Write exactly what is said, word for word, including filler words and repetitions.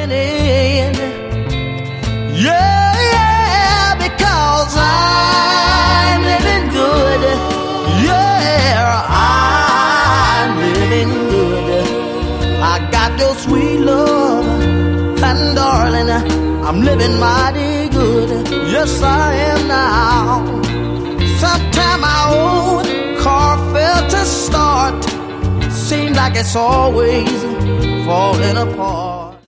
winning. Yeah, yeah, because I'm living good. Yeah, I'm living good. I got your sweet love, and darling, I'm living mighty good. Yes, I am now. Sometime my old car failed to start. Seems like it's always falling apart.